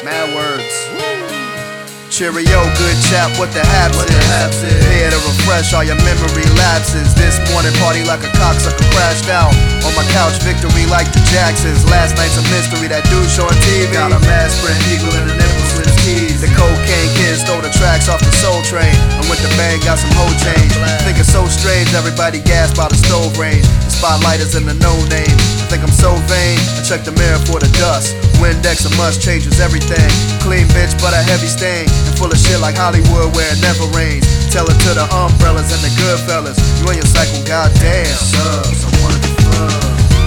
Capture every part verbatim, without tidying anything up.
Mad words. Cheerio, good chap, what the haps is? Here to refresh all your memory lapses. This morning party like a cocksucker crashed out on my couch, victory like the Jacksons. Last night's a mystery, that dude showing T V got a mad sprint eagle and an nipple with his keys. The cocaine kid stole the tracks off the Soul Train and with the bang got some hoe change. Think it's so strange, everybody gasped by the stove range. The spotlight is in the no name. I think I'm so vain, I check the mirror for the dust. Windex a must changes everything. Clean bitch but a heavy stain, and full of shit like Hollywood where it never rains. Tell it to the umbrellas and the good fellas, you in your cycle, goddamn. Subs, I wanted to fuck.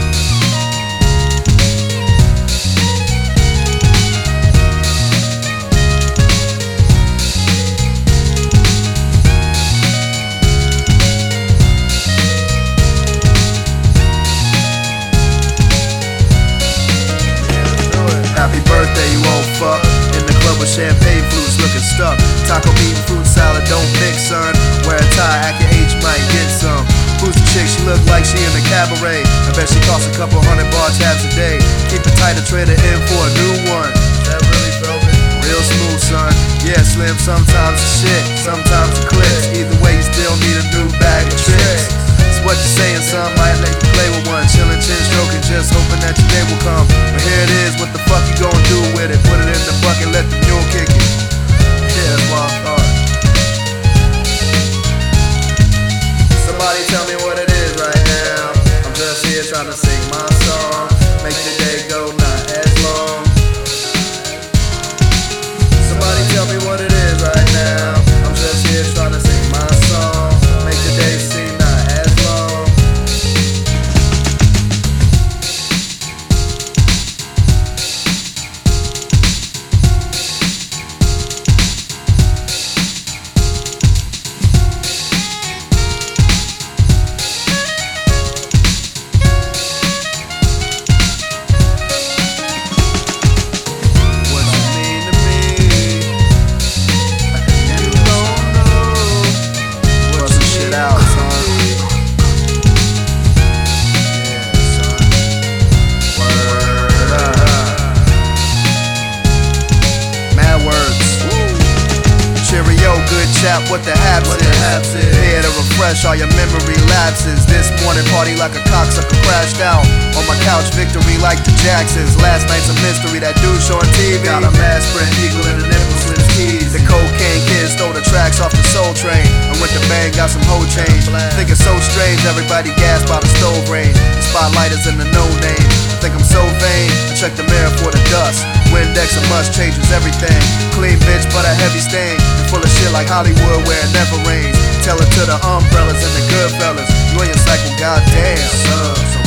Happy birthday, you old fuck. In the club with champagne flutes looking stuck. Taco meat and fruit salad, don't mix, son. Wear a tie, act your age, might get some. Who's the chick? She look like she in the cabaret. I bet she costs a couple hundred bar tabs a day. Keep it tight to trade her in for a new one. That really velvet? Real smooth, son. Yeah, slim, sometimes it's shit, sometimes it clicks. Either way, you still need a new bag of tricks. What you saying, son, might let you play with one. Chillin', chin stroking, just hoping that your day will come. But here it is, what the fuck you gon' do with it? Put it in the bucket, let the mule kick it. Yeah, that's what I thought. Somebody tell me what it is right now. I'm just here trying to sing my song. Make the day go not as long. Somebody tell me what it is right now. I'm just here trying to sing my song. Make the day seem not as long. What the haps is? Here to refresh all your memory lapses. This morning party like a cocksucker crashed out on my couch, victory like the Jacksons. Last night's a mystery, that dude showing T V got a mad sprint eagle and a nipple with his keys. The cocaine kid stole the tracks off the Soul Train and with the bang got some hoe change. Think it's so strange, everybody gasped by the stove range. The spotlight is in the no name. I think I'm so vain, I check the mirror for the dust. Windex a must changes everything. Clean bitch but a heavy stain, and full of shit like Hollywood where it never rains. Tell it to the umbrellas and the good fellas, you in your cycle, goddamn.